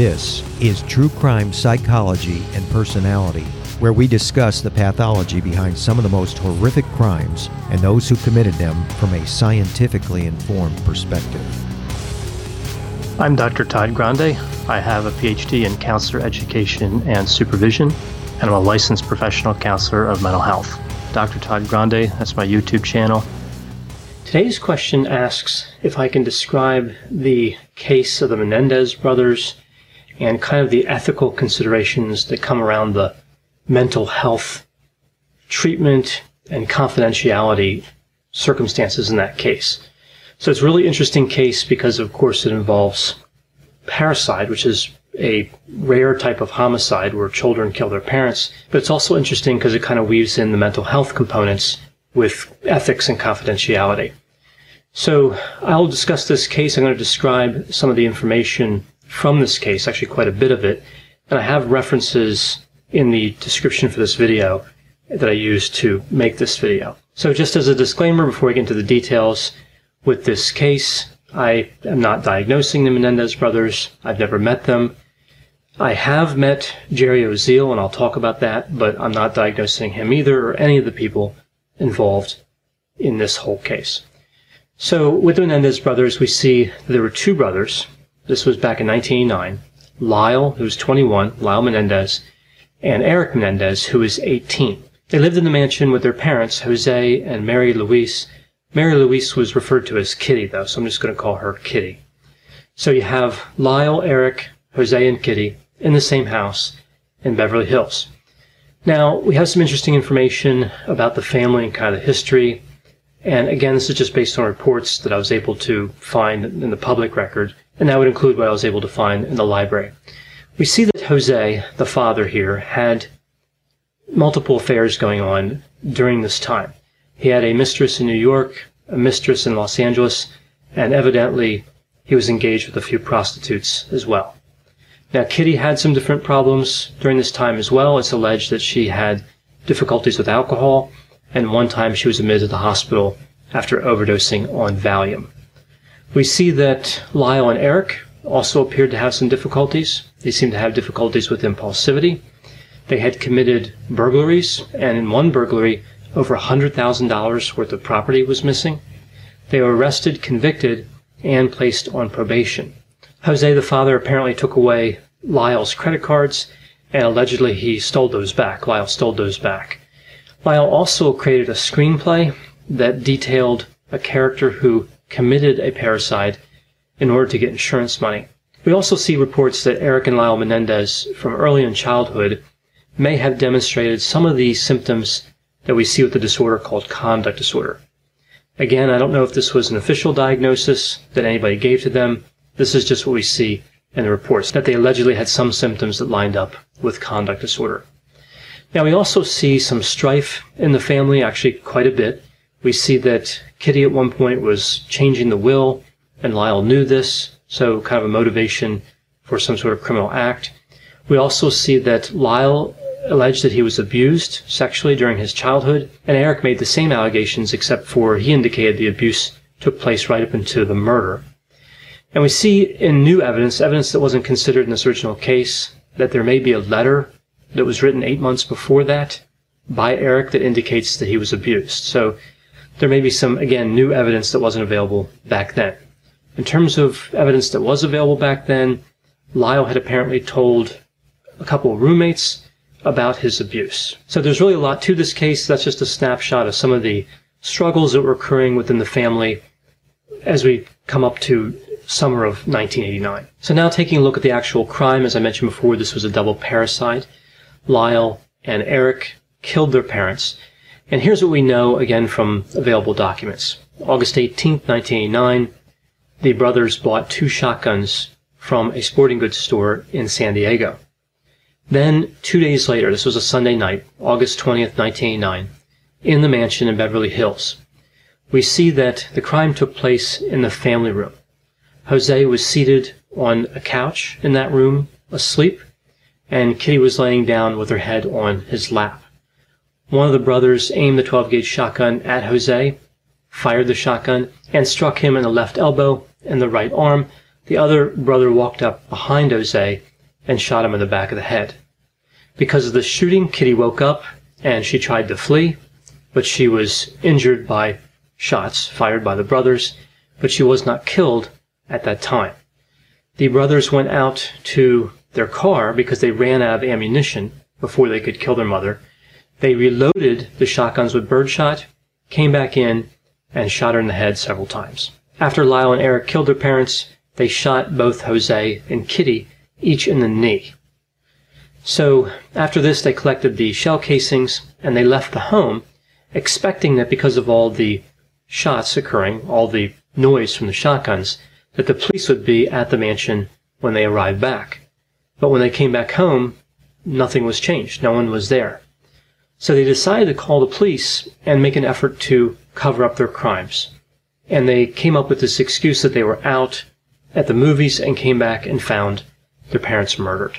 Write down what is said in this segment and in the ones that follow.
This is True Crime Psychology and Personality, where we discuss the pathology behind some of the most horrific crimes and those who committed them from a scientifically informed perspective. I'm Dr. Todd Grande. I have a PhD in counselor education and supervision, and I'm a licensed professional counselor of mental health. Dr. Todd Grande, that's my YouTube channel. Today's question asks if I can describe the case of the Menendez brothers and kind of the ethical considerations that come around the mental health treatment and confidentiality circumstances in that case. So it's a really interesting case because, of course, it involves parricide, which is a rare type of homicide where children kill their parents. But it's also interesting because it kind of weaves in the mental health components with ethics and confidentiality. So I'll discuss this case. I'm going to describe some of the information from this case, actually quite a bit of it. And I have references in the description for this video that I used to make this video. So just as a disclaimer before we get into the details, with this case, I am not diagnosing the Menendez brothers. I've never met them. I have met Jerry Oziel, and I'll talk about that, but I'm not diagnosing him either or any of the people involved in this whole case. So with the Menendez brothers, we see there were two brothers. This was back in 1989. Lyle, who was 21, Lyle Menendez, and Eric Menendez, who was 18. They lived in the mansion with their parents, Jose and Mary Louise. Mary Louise was referred to as Kitty, though, so I'm just going to call her Kitty. So you have Lyle, Eric, Jose, and Kitty in the same house in Beverly Hills. Now, we have some interesting information about the family and kind of the history. And again, this is just based on reports that I was able to find in the public record, and that would include what I was able to find in the library. We see that Jose, the father here, had multiple affairs going on during this time. He had a mistress in New York, a mistress in Los Angeles, and evidently he was engaged with a few prostitutes as well. Now, Kitty had some different problems during this time as well. It's alleged that she had difficulties with alcohol, and one time she was admitted to the hospital after overdosing on Valium. We see that Lyle and Eric also appeared to have some difficulties. They seemed to have difficulties with impulsivity. They had committed burglaries, and in one burglary, over $100,000 worth of property was missing. They were arrested, convicted, and placed on probation. Jose, the father, apparently took away Lyle's credit cards, and allegedly he stole those back. Lyle stole those back. Lyle also created a screenplay that detailed a character who committed a parricide in order to get insurance money. We also see reports that Eric and Lyle Menendez from early in childhood may have demonstrated some of the symptoms that we see with the disorder called conduct disorder. Again, I don't know if this was an official diagnosis that anybody gave to them. This is just what we see in the reports, that they allegedly had some symptoms that lined up with conduct disorder. Now, we also see some strife in the family, actually quite a bit. We see that Kitty at one point was changing the will, and Lyle knew this, so kind of a motivation for some sort of criminal act. We also see that Lyle alleged that he was abused sexually during his childhood, and Eric made the same allegations, except for he indicated the abuse took place right up into the murder. And we see in new evidence that wasn't considered in this original case, that there may be a letter that was written 8 months before that by Eric that indicates that he was abused. So there may be some, again, new evidence that wasn't available back then. In terms of evidence that was available back then, Lyle had apparently told a couple of roommates about his abuse. So there's really a lot to this case. That's just a snapshot of some of the struggles that were occurring within the family as we come up to summer of 1989. So now taking a look at the actual crime, as I mentioned before, this was a double parricide. Lyle and Eric killed their parents. And here's what we know, again, from available documents. August 18th, 1989, the brothers bought 2 shotguns from a sporting goods store in San Diego. Then, 2 days later, this was a Sunday night, August 20th, 1989, in the mansion in Beverly Hills, we see that the crime took place in the family room. Jose was seated on a couch in that room, asleep, and Kitty was laying down with her head on his lap. One of the brothers aimed the 12-gauge shotgun at Jose, fired the shotgun, and struck him in the left elbow and the right arm. The other brother walked up behind Jose and shot him in the back of the head. Because of the shooting, Kitty woke up and she tried to flee, but she was injured by shots fired by the brothers, but she was not killed at that time. The brothers went out to their car because they ran out of ammunition before they could kill their mother. They reloaded the shotguns with birdshot, came back in, and shot her in the head several times. After Lyle and Eric killed their parents, they shot both Jose and Kitty, each in the knee. So after this, they collected the shell casings and they left the home, expecting that because of all the shots occurring, all the noise from the shotguns, that the police would be at the mansion when they arrived back. But when they came back home, nothing was changed. No one was there. So they decided to call the police and make an effort to cover up their crimes. And they came up with this excuse that they were out at the movies and came back and found their parents murdered.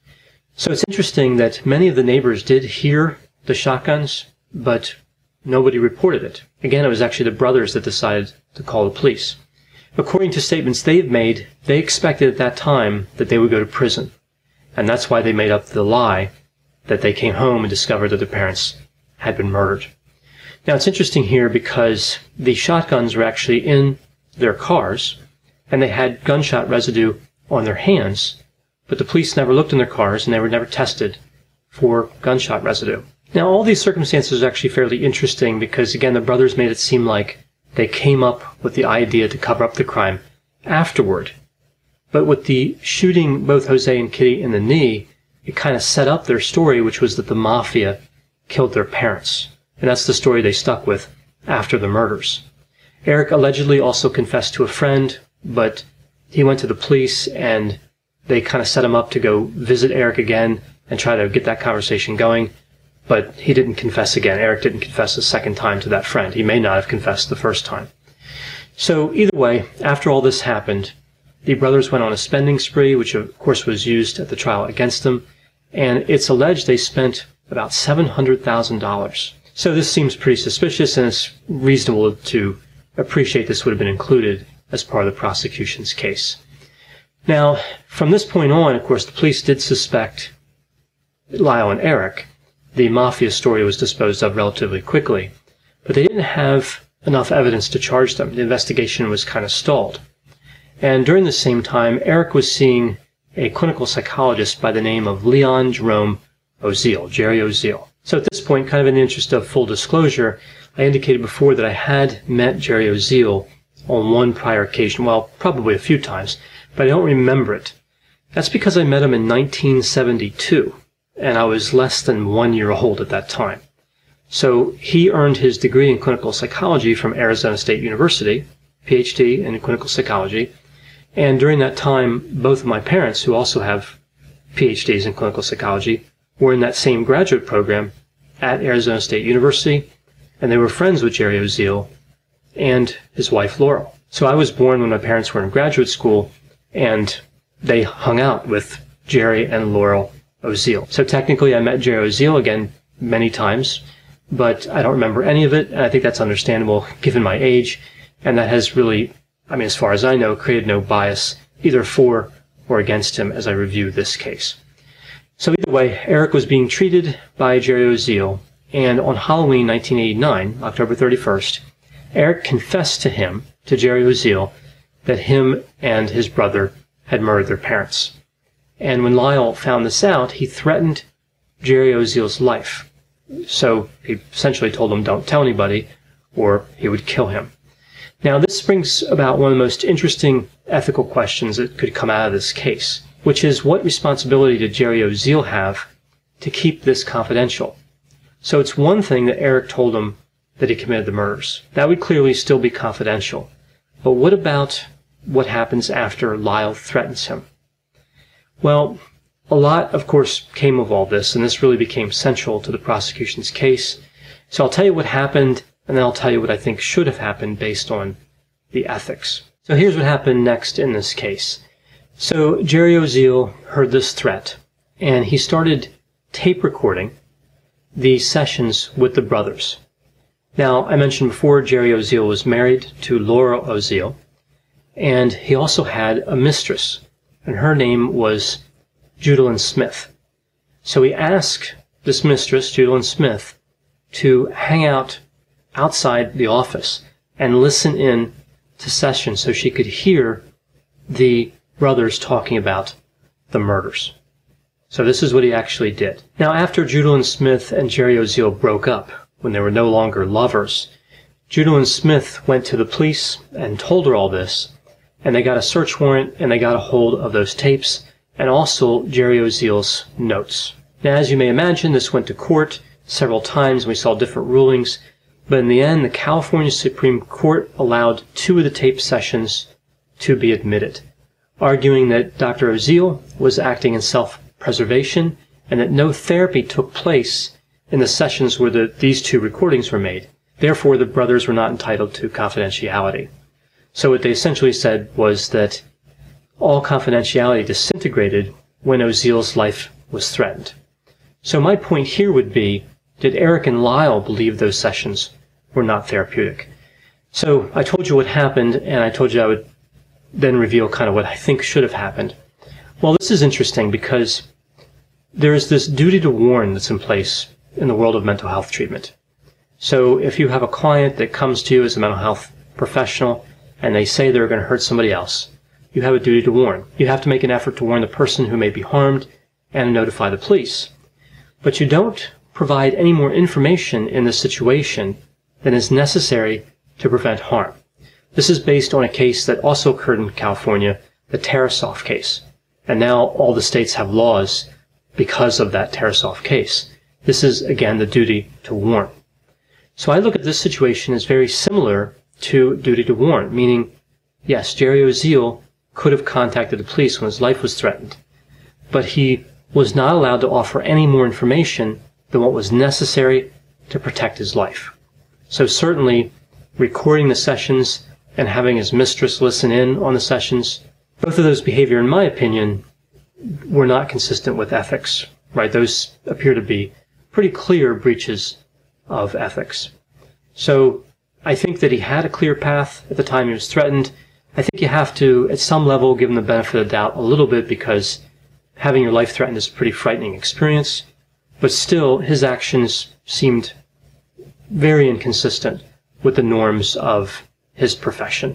So it's interesting that many of the neighbors did hear the shotguns, but nobody reported it. Again, it was actually the brothers that decided to call the police. According to statements they've made, they expected at that time that they would go to prison. And that's why they made up the lie that they came home and discovered that their parents had been murdered. Now, it's interesting here because the shotguns were actually in their cars, and they had gunshot residue on their hands, but the police never looked in their cars, and they were never tested for gunshot residue. Now, all these circumstances are actually fairly interesting because, again, the brothers made it seem like they came up with the idea to cover up the crime afterward. But with the shooting both Jose and Kitty in the knee, it kind of set up their story, which was that the mafia killed their parents. And that's the story they stuck with after the murders. Eric allegedly also confessed to a friend, but he went to the police and they kind of set him up to go visit Eric again and try to get that conversation going. But he didn't confess again. Eric didn't confess a second time to that friend. He may not have confessed the first time. So either way, after all this happened, the brothers went on a spending spree, which of course was used at the trial against them, and it's alleged they spent about $700,000. So this seems pretty suspicious, and it's reasonable to appreciate this would have been included as part of the prosecution's case. Now, from this point on, of course, the police did suspect Lyle and Eric. The mafia story was disposed of relatively quickly, but they didn't have enough evidence to charge them. The investigation was kind of stalled. And during the same time, Eric was seeing a clinical psychologist by the name of Leon Jerome Oziel, Jerry Oziel. So at this point, kind of in the interest of full disclosure, I indicated before that I had met Jerry Oziel on one prior occasion, well, probably a few times, but I don't remember it. That's because I met him in 1972, and I was less than 1 year old at that time. So he earned his degree in clinical psychology from Arizona State University, PhD in clinical psychology, and during that time, both of my parents, who also have PhDs in clinical psychology, were in that same graduate program at Arizona State University, and they were friends with Jerry Oziel and his wife Laurel. So I was born when my parents were in graduate school, and they hung out with Jerry and Laurel Oziel. So technically I met Jerry Oziel again many times, but I don't remember any of it, and I think that's understandable given my age, and that has really, as far as I know, created no bias either for or against him as I review this case. So either way, Eric was being treated by Jerry Oziel, and on Halloween 1989, October 31st, Eric confessed to Jerry Oziel, that him and his brother had murdered their parents. And when Lyle found this out, he threatened Jerry Oziel's life. So he essentially told him, don't tell anybody, or he would kill him. Now, this brings about one of the most interesting ethical questions that could come out of this case, which is what responsibility did Jerry Oziel have to keep this confidential? So it's one thing that Eric told him that he committed the murders. That would clearly still be confidential. But what about what happens after Lyle threatens him? Well, a lot, of course, came of all this, and this really became central to the prosecution's case. So I'll tell you what happened, and then I'll tell you what I think should have happened based on the ethics. So here's what happened next in this case. So Jerry Oziel heard this threat, and he started tape recording the sessions with the brothers. Now, I mentioned before Jerry Oziel was married to Laurel Oziel, and he also had a mistress, and her name was Judalyn Smith. So he asked this mistress, Judalyn Smith, to hang out outside the office and listen in to sessions so she could hear the brothers talking about the murders. So this is what he actually did. Now, after Judalyn Smith and Jerry Oziel broke up, when they were no longer lovers, Judalyn Smith went to the police and told her all this, and they got a search warrant and they got a hold of those tapes and also Jerry Oziel's notes. Now, as you may imagine, this went to court several times. We saw different rulings, but in the end, the California Supreme Court allowed 2 of the tape sessions to be admitted, arguing that Dr. Oziel was acting in self-preservation and that no therapy took place in the sessions where these 2 recordings were made. Therefore, the brothers were not entitled to confidentiality. So what they essentially said was that all confidentiality disintegrated when Oziel's life was threatened. So my point here would be, did Eric and Lyle believe those sessions were not therapeutic? So I told you what happened, and I told you I would then reveal kind of what I think should have happened. Well, this is interesting because there is this duty to warn that's in place in the world of mental health treatment. So if you have a client that comes to you as a mental health professional and they say they're going to hurt somebody else, you have a duty to warn. You have to make an effort to warn the person who may be harmed and notify the police. But you don't provide any more information in this situation than is necessary to prevent harm. This is based on a case that also occurred in California, the Tarasoff case. And now all the states have laws because of that Tarasoff case. This is, again, the duty to warn. So I look at this situation as very similar to duty to warn, meaning, yes, Jerry Oziel could have contacted the police when his life was threatened, but he was not allowed to offer any more information than what was necessary to protect his life. So certainly, recording the sessions and having his mistress listen in on the sessions, both of those behavior, in my opinion, were not consistent with ethics, right? Those appear to be pretty clear breaches of ethics. So I think that he had a clear path at the time he was threatened. I think you have to, at some level, give him the benefit of the doubt a little bit because having your life threatened is a pretty frightening experience. But still, his actions seemed very inconsistent with the norms of his profession.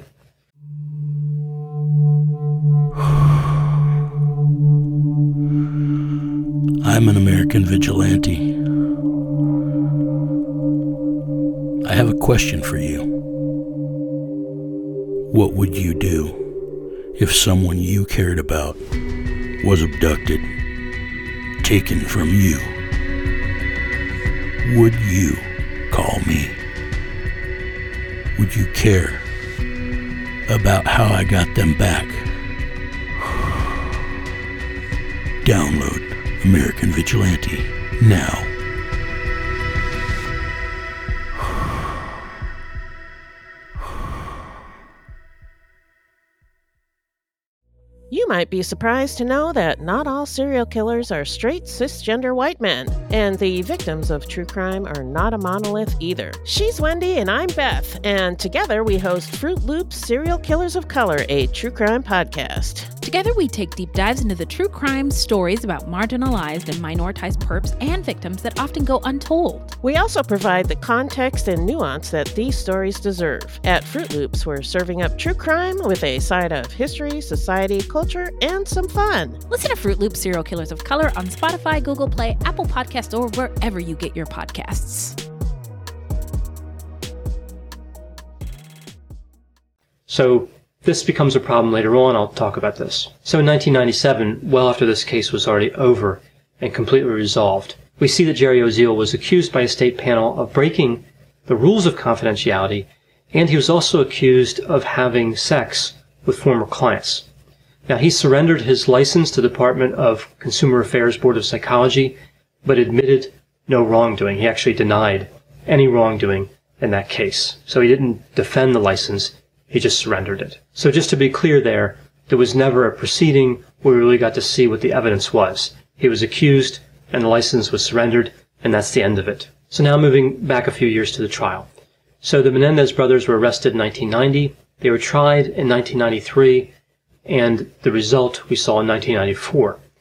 I'm an American vigilante. I have a question for you. What would you do if someone you cared about was abducted, taken from you? Would you call me? Would you care about how I got them back? Download American Vigilante now. You might be surprised to know that not all serial killers are straight cisgender white men, and the victims of true crime are not a monolith either. She's Wendy and I'm Beth, and together we host Fruit Loops Serial Killers of Color, a true crime podcast. Together we take deep dives into the true crime stories about marginalized and minoritized perps and victims that often go untold. We also provide the context and nuance that these stories deserve. At Fruit Loops, we're serving up true crime with a side of history, society, culture, and some fun. Listen to Fruit Loops Serial Killers of Color on Spotify, Google Play, Apple Podcasts, or wherever you get your podcasts. So this becomes a problem later on. I'll talk about this. So in 1997, well after this case was already over and completely resolved, we see that Jerry Oziel was accused by a state panel of breaking the rules of confidentiality, and he was also accused of having sex with former clients. Now, he surrendered his license to the Department of Consumer Affairs Board of Psychology, but admitted no wrongdoing. He actually denied any wrongdoing in that case. So he didn't defend the license, he just surrendered it. So just to be clear there was never a proceeding where we really got to see what the evidence was. He was accused, and the license was surrendered, and that's the end of it. So now moving back a few years to the trial. So the Menendez brothers were arrested in 1990. They were tried in 1993. And the result we saw in 1994.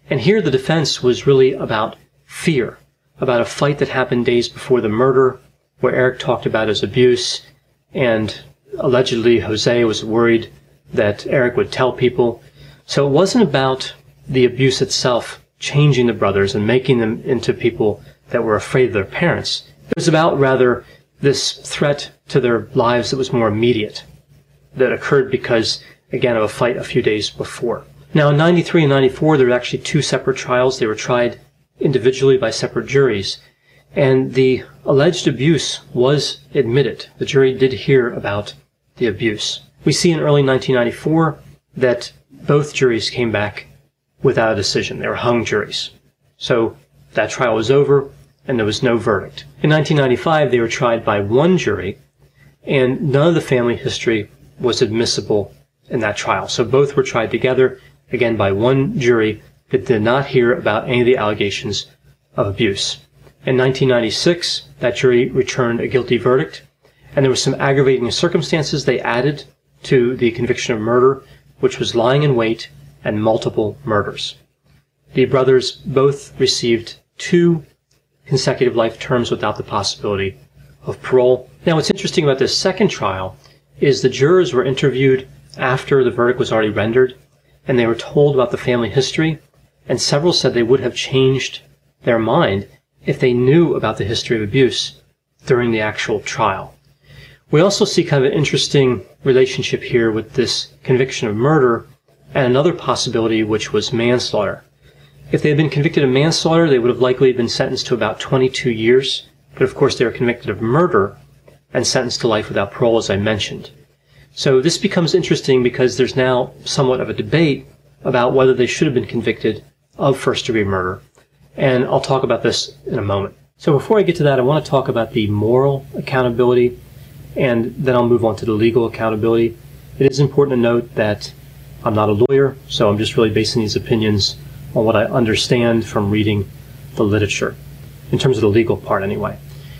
And here the defense was really about fear, about a fight that happened days before the murder, where Eric talked about his abuse, and allegedly Jose was worried that Eric would tell people. So it wasn't about the abuse itself changing the brothers and making them into people that were afraid of their parents. It was about, rather, this threat to their lives that was more immediate, that occurred because, again, of a fight a few days before. Now, in 93 and 94, there were actually two separate trials. They were tried individually by separate juries, and the alleged abuse was admitted. The jury did hear about the abuse. We see in early 1994 that both juries came back without a decision. They were hung juries. So that trial was over, and there was no verdict. In 1995, they were tried by one jury, and none of the family history was admissible in that trial. So both were tried together, again, by one jury that did not hear about any of the allegations of abuse. In 1996, that jury returned a guilty verdict, and there were some aggravating circumstances they added to the conviction of murder, which was lying in wait and multiple murders. The brothers both received 2 consecutive life terms without the possibility of parole. Now, what's interesting about this second trial is the jurors were interviewed after the verdict was already rendered, and they were told about the family history, and several said they would have changed their mind if they knew about the history of abuse during the actual trial. We also see kind of an interesting relationship here with this conviction of murder and another possibility, which was manslaughter. If they had been convicted of manslaughter, they would have likely been sentenced to about 22 years, but of course they were convicted of murder and sentenced to life without parole, as I mentioned. So this becomes interesting because there's now somewhat of a debate about whether they should have been convicted of first-degree murder, and I'll talk about this in a moment. So before I get to that, I want to talk about the moral accountability, and then I'll move on to the legal accountability. It is important to note that I'm not a lawyer, so I'm just really basing these opinions on what I understand from reading the literature, in terms of the legal part anyway.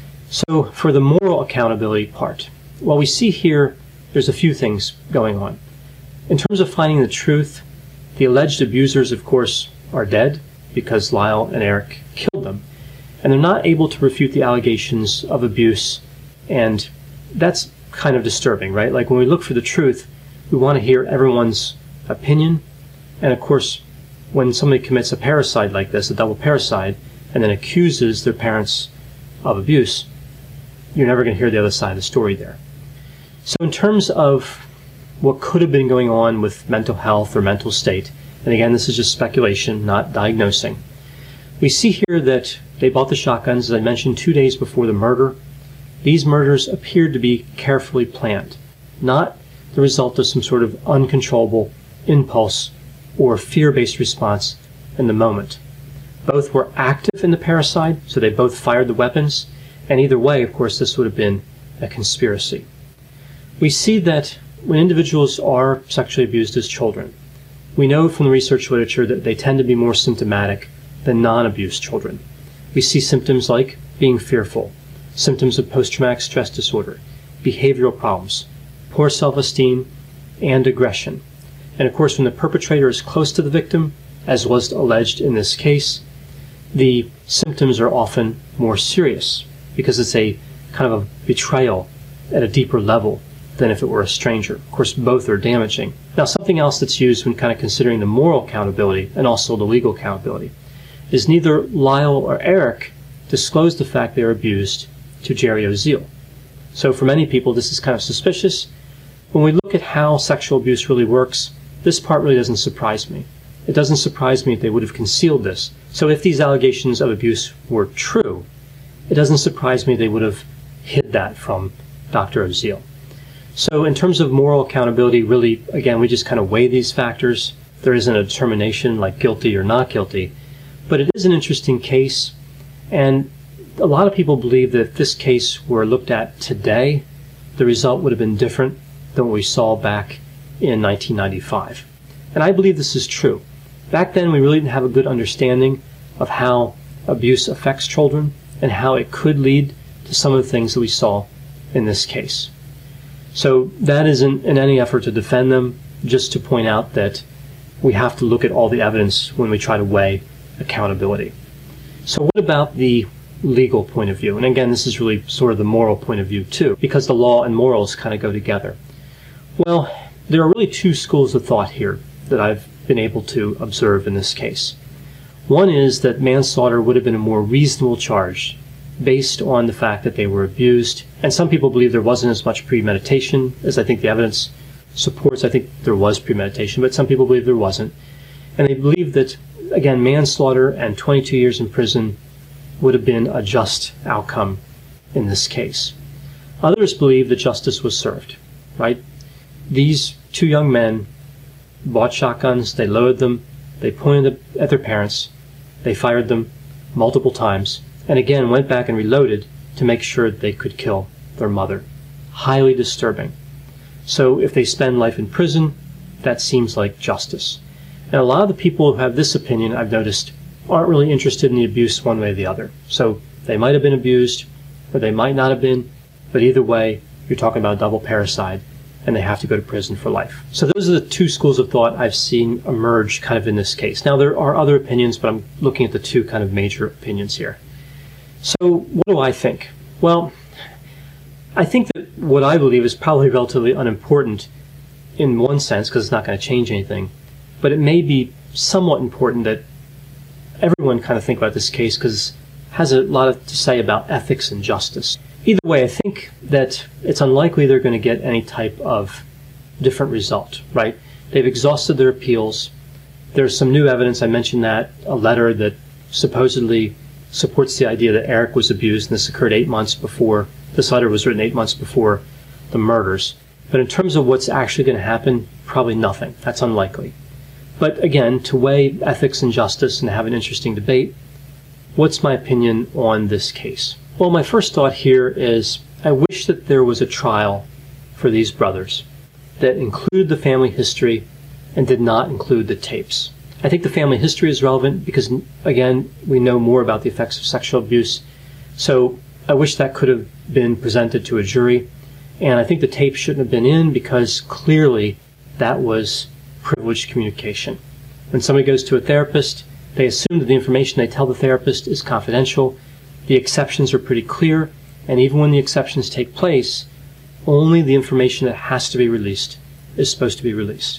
So for the moral accountability part, what we see here, there's a few things going on. In terms of finding the truth, the alleged abusers, of course, are dead because Lyle and Eric killed them, and they're not able to refute the allegations of abuse, and that's kind of disturbing, right? Like when we look for the truth, we want to hear everyone's opinion, and of course, when somebody commits a parricide like this, a double parricide, and then accuses their parents of abuse, you're never going to hear the other side of the story there. So in terms of what could have been going on with mental health or mental state, and again, this is just speculation, not diagnosing, we see here that they bought the shotguns, as I mentioned, 2 days before the murder. These murders appeared to be carefully planned, not the result of some sort of uncontrollable impulse or fear-based response in the moment. Both were active in the parricide, so they both fired the weapons, and either way, of course, this would have been a conspiracy. We see that when individuals are sexually abused as children, we know from the research literature that they tend to be more symptomatic than non-abused children. We see symptoms like being fearful, symptoms of post-traumatic stress disorder, behavioral problems, poor self-esteem, and aggression. And of course, when the perpetrator is close to the victim, as was alleged in this case, the symptoms are often more serious because it's a kind of a betrayal at a deeper level than if it were a stranger. Of course, both are damaging. Now, something else that's used when kind of considering the moral accountability and also the legal accountability is neither Lyle or Eric disclosed the fact they were abused to Jerry Oziel. So for many people, this is kind of suspicious. When we look at how sexual abuse really works, this part really doesn't surprise me. It doesn't surprise me if they would have concealed this. So if these allegations of abuse were true, it doesn't surprise me they would have hid that from Dr. Oziel. So in terms of moral accountability, really, again, we just kind of weigh these factors. There isn't a determination like guilty or not guilty, but it is an interesting case, and a lot of people believe that if this case were looked at today, the result would have been different than what we saw back in 1995. And I believe this is true. Back then, we really didn't have a good understanding of how abuse affects children and how it could lead to some of the things that we saw in this case. So that isn't in any effort to defend them, just to point out that we have to look at all the evidence when we try to weigh accountability. So what about the legal point of view? And again, this is really sort of the moral point of view too, because the law and morals kind of go together. Well, there are really two schools of thought here that I've been able to observe in this case. One is that manslaughter would have been a more reasonable charge based on the fact that they were abused. And some people believe there wasn't as much premeditation as I think the evidence supports. I think there was premeditation, but some people believe there wasn't. And they believe that, again, manslaughter and 22 years in prison would have been a just outcome in this case. Others believe that justice was served, right? These two young men bought shotguns, they loaded them, they pointed at their parents, they fired them multiple times, and again went back and reloaded to make sure that they could kill their mother. Highly disturbing. So if they spend life in prison, that seems like justice. And a lot of the people who have this opinion, I've noticed, aren't really interested in the abuse one way or the other. So they might have been abused, or they might not have been, but either way, you're talking about double parricide, and they have to go to prison for life. So those are the two schools of thought I've seen emerge kind of in this case. Now, there are other opinions, but I'm looking at the two kind of major opinions here. So what do I think? Well, I think that what I believe is probably relatively unimportant in one sense, because it's not going to change anything, but it may be somewhat important that everyone kind of think about this case because it has a lot to say about ethics and justice. Either way, I think that it's unlikely they're going to get any type of different result, right? They've exhausted their appeals. There's some new evidence, I mentioned that, a letter that supposedly supports the idea that Eric was abused, and this occurred 8 months before, this letter was written 8 months before the murders. But in terms of what's actually going to happen, probably nothing. That's unlikely. But again, to weigh ethics and justice and have an interesting debate, what's my opinion on this case? Well, my first thought here is I wish that there was a trial for these brothers that included the family history and did not include the tapes. I think the family history is relevant because, again, we know more about the effects of sexual abuse. So I wish that could have been presented to a jury. And I think the tape shouldn't have been in because clearly that was privileged communication. When somebody goes to a therapist, they assume that the information they tell the therapist is confidential. The exceptions are pretty clear, and even when the exceptions take place, only the information that has to be released is supposed to be released.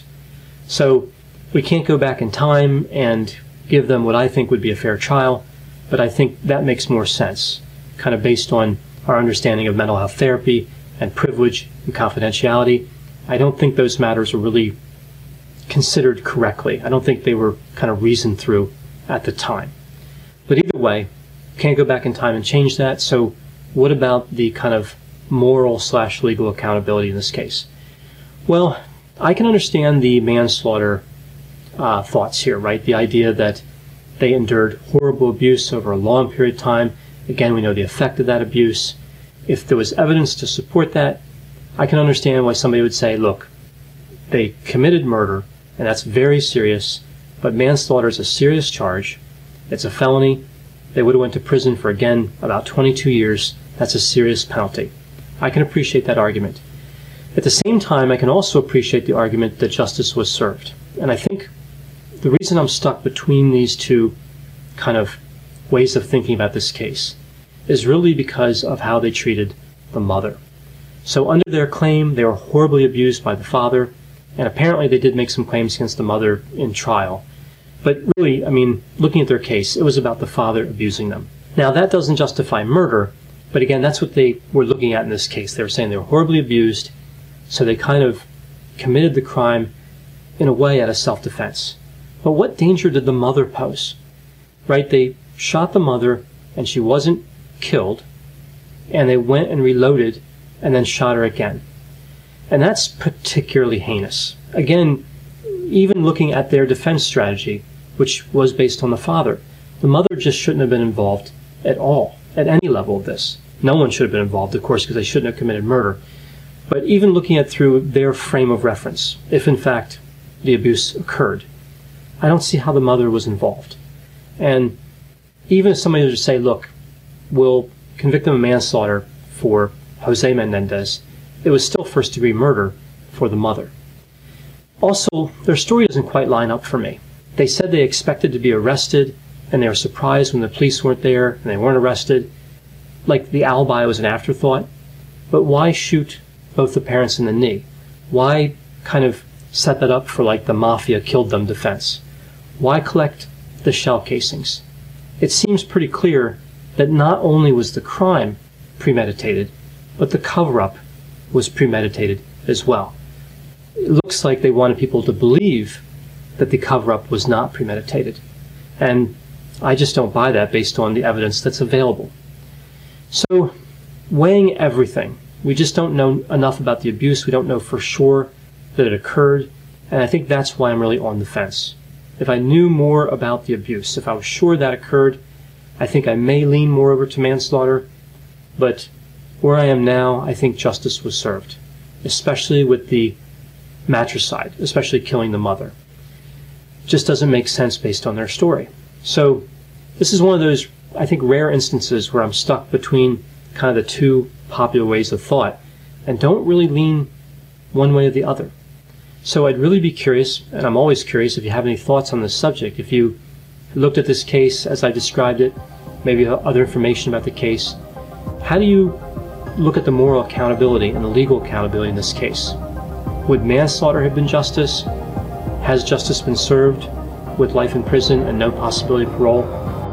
So we can't go back in time and give them what I think would be a fair trial, but I think that makes more sense, kind of based on our understanding of mental health therapy and privilege and confidentiality. I don't think those matters were really considered correctly. I don't think they were kind of reasoned through at the time. But either way, can't go back in time and change that. So what about the kind of moral/legal accountability in this case? Well, I can understand the manslaughter thoughts here, right? The idea that they endured horrible abuse over a long period of time. Again, we know the effect of that abuse. If there was evidence to support that, I can understand why somebody would say, look, they committed murder, and that's very serious, but manslaughter is a serious charge. It's a felony. They would have went to prison for, again, about 22 years. That's a serious penalty. I can appreciate that argument. At the same time, I can also appreciate the argument that justice was served. And I think the reason I'm stuck between these two kind of ways of thinking about this case is really because of how they treated the mother. So under their claim, they were horribly abused by the father, and apparently they did make some claims against the mother in trial. But really, I mean, looking at their case, it was about the father abusing them. Now, that doesn't justify murder, but again, that's what they were looking at in this case. They were saying they were horribly abused, so they kind of committed the crime in a way out of self-defense. But what danger did the mother pose? Right? They shot the mother, and she wasn't killed, and they went and reloaded and then shot her again. And that's particularly heinous. Again, even looking at their defense strategy, which was based on the father, the mother just shouldn't have been involved at all, at any level of this. No one should have been involved, of course, because they shouldn't have committed murder. But even looking at through their frame of reference, if in fact the abuse occurred, I don't see how the mother was involved. And even if somebody were to say, look, we'll convict them of manslaughter for Jose Menendez, it was still first-degree murder for the mother. Also, their story doesn't quite line up for me. They said they expected to be arrested, and they were surprised when the police weren't there and they weren't arrested. Like the alibi was an afterthought. But why shoot both the parents in the knee? Why kind of set that up for like the mafia killed them defense? Why collect the shell casings? It seems pretty clear that not only was the crime premeditated, but the cover-up was premeditated as well. It looks like they wanted people to believe that the cover-up was not premeditated. And I just don't buy that based on the evidence that's available. So, weighing everything, we just don't know enough about the abuse. We don't know for sure that it occurred. And I think that's why I'm really on the fence. If I knew more about the abuse, if I was sure that occurred, I think I may lean more over to manslaughter. But where I am now, I think justice was served, especially with the matricide, especially killing the mother. Just doesn't make sense based on their story. So this is one of those, I think, rare instances where I'm stuck between kind of the two popular ways of thought and don't really lean one way or the other. So I'd really be curious, and I'm always curious, if you have any thoughts on this subject. If you looked at this case as I described it, maybe other information about the case, how do you look at the moral accountability and the legal accountability in this case? Would manslaughter have been justice? Has justice been served with life in prison and no possibility of parole?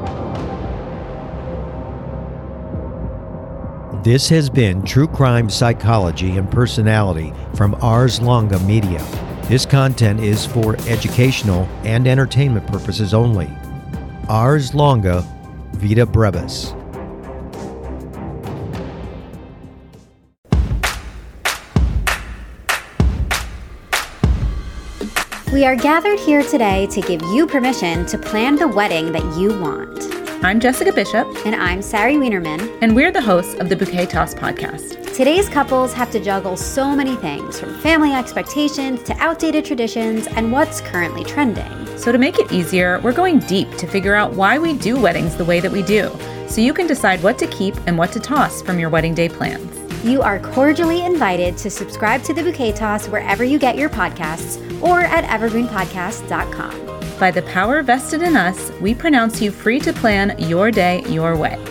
This has been True Crime Psychology and Personality from Ars Longa Media. This content is for educational and entertainment purposes only. Ars Longa, Vita Brevis. We are gathered here today to give you permission to plan the wedding that you want. I'm Jessica Bishop. And I'm Sari Wienerman. And we're the hosts of the Bouquet Toss podcast. Today's couples have to juggle so many things, from family expectations to outdated traditions and what's currently trending. So to make it easier, we're going deep to figure out why we do weddings the way that we do, so you can decide what to keep and what to toss from your wedding day plans. You are cordially invited to subscribe to the Bouquet Toss wherever you get your podcasts or at evergreenpodcast.com. By the power vested in us, we pronounce you free to plan your day your way.